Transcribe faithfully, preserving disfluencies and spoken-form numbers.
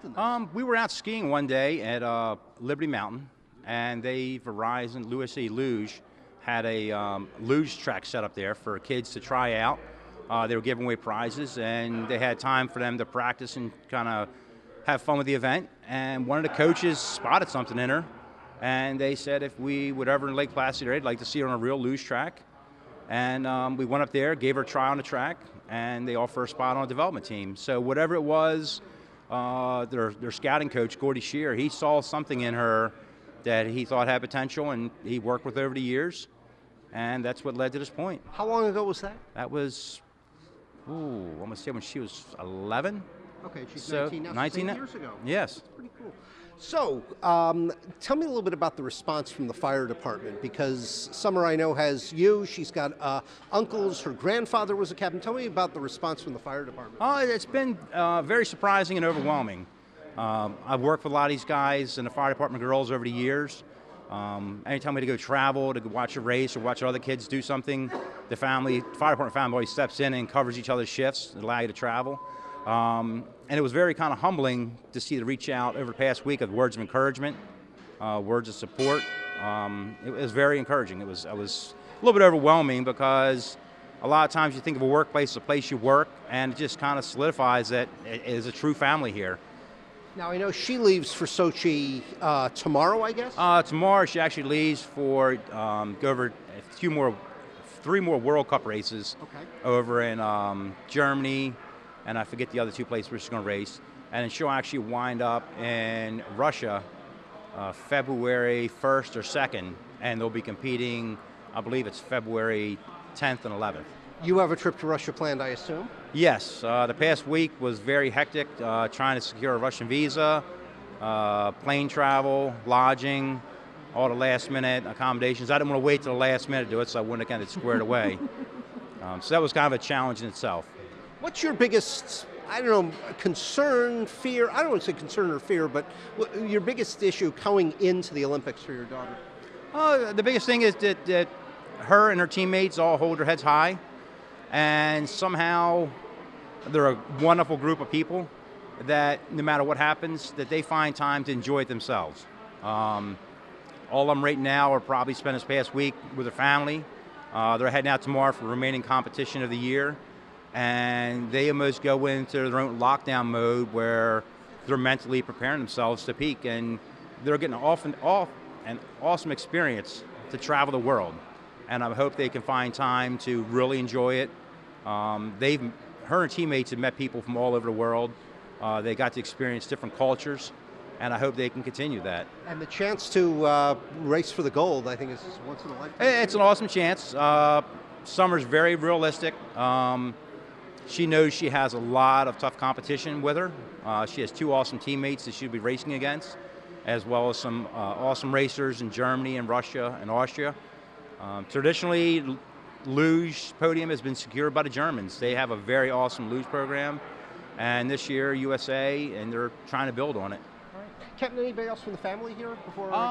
involved in this? Um, we were out skiing one day at uh, Liberty Mountain, and they, Verizon, U S A Luge, had a um, luge track set up there for kids to try out. Uh, they were giving away prizes, and they had time for them to practice and kind of have fun with the event. And one of the coaches spotted something in her, and they said if we would ever in Lake Placid area, they'd like to see her on a real luge track. And um, we went up there, gave her a try on the track, and they offered her a spot on a development team. So whatever it was, uh, their, their scouting coach, Gordy Shear, he saw something in her that he thought had potential, and he worked with her over the years, and that's what led to this point. How long ago was that? That was, ooh, I'm gonna say when she was eleven. Okay, she's So, nineteen now, so nineteen ten years ago. Yes. That's pretty cool. So, um, tell me a little bit about the response from the fire department, because Summer, I know, has you. She's got uh, uncles. Her grandfather was a captain. Tell me about the response from the fire department. Oh, it's been uh, very surprising and overwhelming. Um, I've worked with a lot of these guys and the fire department girls over the years. Um, anytime we had to go travel, to go watch a race or watch other kids do something, the family, fire department family always steps in and covers each other's shifts and allow you to travel. Um, and it was very kind of humbling to see the reach out over the past week of words of encouragement, uh, words of support. Um, it was very encouraging. It was, it was a little bit overwhelming because a lot of times you think of a workplace as a place you work, and it just kind of solidifies that it is a true family here. Now, I know she leaves for Sochi uh, tomorrow, I guess? Uh, tomorrow she actually leaves for um, go over a few more, three more World Cup races Okay. over in um, Germany, and I forget the other two places where she's going to race. And then she'll actually wind up in Russia uh, February first or second, and they'll be competing, I believe it's February tenth and eleventh. You have a trip to Russia planned, I assume? Yes, uh, the past week was very hectic, uh, trying to secure a Russian visa, uh, plane travel, lodging, all the last minute accommodations. I didn't want to wait till the last minute to do it, so I wouldn't have got it squared away. Um, so that was kind of a challenge in itself. What's your biggest, I don't know, concern, fear? I don't want to say concern or fear, but what, your biggest issue going into the Olympics for your daughter? Uh, the biggest thing is that, that her and her teammates all hold their heads high, and somehow they're a wonderful group of people that no matter what happens, that they find time to enjoy it themselves. Um, all of them right now are probably spent this past week with their family. Uh, they're heading out tomorrow for the remaining competition of the year, and they almost go into their own lockdown mode where they're mentally preparing themselves to peak, and they're getting off and off an awesome experience to travel the world. And I hope they can find time to really enjoy it. Um, they've, her and teammates have met people from all over the world. Uh, they got to experience different cultures, and I hope they can continue that. And the chance to uh, race for the gold, I think, is once in a lifetime. It's an awesome chance. Uh, Summer's very realistic. Um, she knows she has a lot of tough competition with her. Uh, she has two awesome teammates that she'll be racing against, as well as some uh, awesome racers in Germany and Russia and Austria. Um, traditionally, luge podium has been secured by the Germans. They have a very awesome luge program, and this year U S A, and they're trying to build on it. All right. Captain, anybody else from the family here before? Uh,